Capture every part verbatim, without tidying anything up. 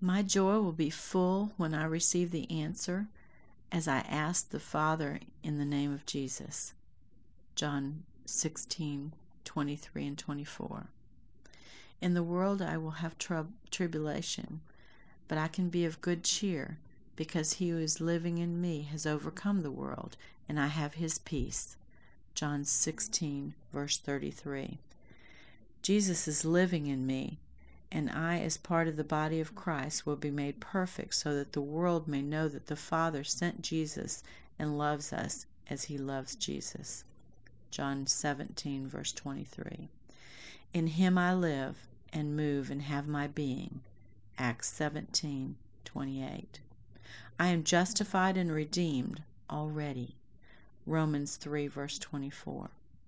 My joy will be full when I receive the answer as I ask the Father in the name of Jesus. John sixteen, twenty-three and twenty-four. In the world I will have trub- tribulation, but I can be of good cheer, because he who is living in me has overcome the world, and I have his peace. John sixteen, verse thirty-three. Jesus is living in me, and I, as part of the body of Christ, will be made perfect so that the world may know that the Father sent Jesus and loves us as he loves Jesus. John seventeen, verse twenty-three. In him I live and move and have my being. Acts seventeen, twenty-eight. I am justified and redeemed already. Romans three, verse twenty-four.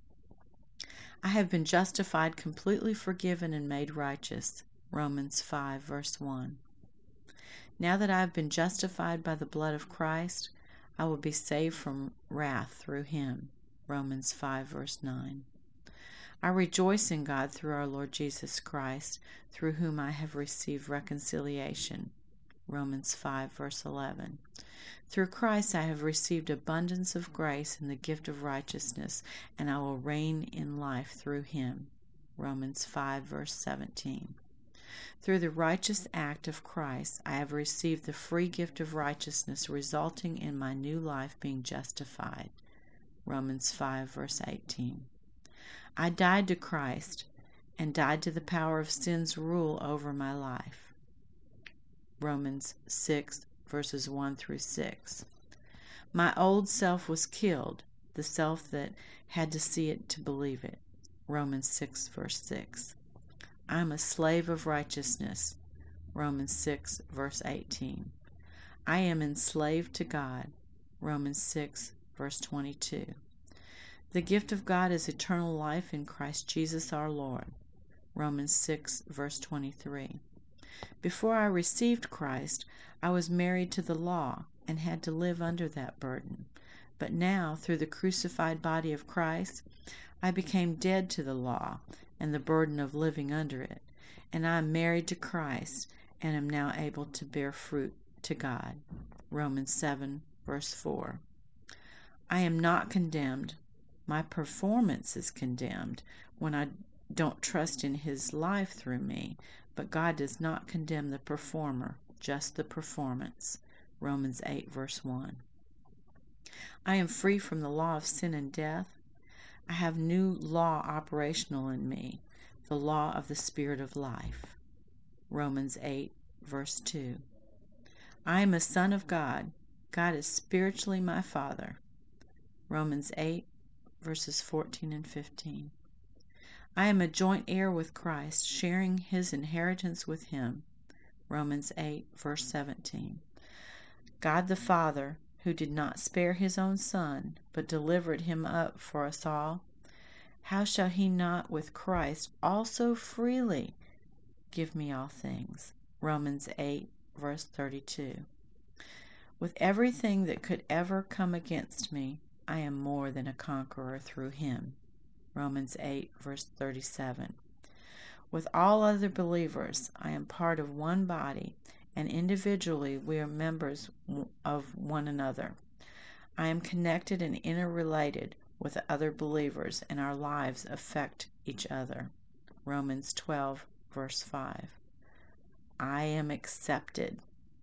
I have been justified, completely forgiven, and made righteous. Romans five, verse one. Now that I have been justified by the blood of Christ, I will be saved from wrath through him. Romans five, verse nine. I rejoice in God through our Lord Jesus Christ, through whom I have received reconciliation. Romans five, verse eleven. Through Christ I have received abundance of grace and the gift of righteousness, and I will reign in life through him. Romans five, verse seventeen. Through the righteous act of Christ I have received the free gift of righteousness, resulting in my new life being justified. Romans five, verse eighteen. I died to Christ and died to the power of sin's rule over my life. Romans six, verses one through six. My old self was killed, the self that had to see it to believe it. Romans six, verse six. I am a slave of righteousness. Romans six, verse eighteen. I am enslaved to God. Romans six, verse twenty-two. The gift of God is eternal life in Christ Jesus our Lord. Romans six, verse twenty-three. Before I received Christ, I was married to the law and had to live under that burden. But now, through the crucified body of Christ, I became dead to the law and the burden of living under it, and I am married to Christ and am now able to bear fruit to God. Romans seven, verse four. I am not condemned. My performance is condemned when I don't trust in his life through me, but God does not condemn the performer, just the performance. Romans eight, verse one. I am free from the law of sin and death. I have new law operational in me, the law of the Spirit of life. Romans eight, verse two. I am a son of God. God is spiritually my Father. Romans eight, verses fourteen and fifteen. I am a joint heir with Christ, sharing his inheritance with him. Romans eight, verse seventeen. God the Father, who did not spare his own Son, but delivered him up for us all, how shall he not with Christ also freely give me all things? Romans eight, verse thirty-two. With everything that could ever come against me, I am more than a conqueror through him. Romans eight, verse thirty-seven. With all other believers, I am part of one body, and individually we are members of one another. I am connected and interrelated with other believers, and our lives affect each other. Romans twelve, verse five. I am accepted.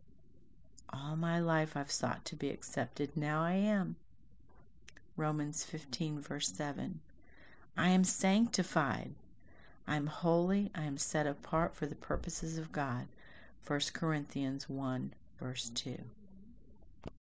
All my life I've sought to be accepted. Now I am. Romans fifteen, verse seven. I am sanctified. I am holy. I am set apart for the purposes of God. First Corinthians one, verse two.